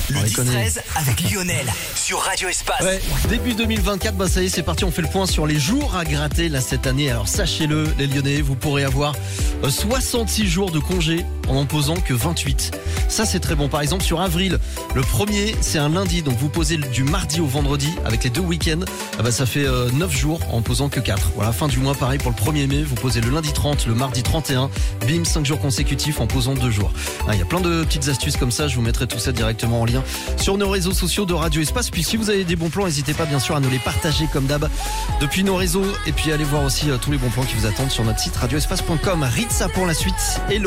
Le 10-13 avec Lionel sur Radio Espace. Ouais, début 2024, ça y est, c'est parti, on fait le point sur les jours à gratter là cette année. Alors sachez-le les Lyonnais, vous pourrez avoir 66 jours de congé en posant que 28. Ça c'est très bon. Par exemple sur avril, le 1er c'est un lundi, donc vous posez du mardi au vendredi avec les 2 week-ends. Ça fait 9 jours en posant que 4. Voilà, fin du mois pareil pour le 1er mai, vous posez le lundi 30, le mardi 31, bim, 5 jours consécutifs en posant 2 jours. Il y a plein de petites astuces comme ça, je vous mettrai tout ça directement en lien sur nos réseaux sociaux de Radio Espace. Puis si vous avez des bons plans, n'hésitez pas bien sûr à nous les partager comme d'hab depuis nos réseaux. Et puis allez voir aussi tous les bons plans qui vous attendent sur notre site radioespace.com. Ritza pour la suite. Hello.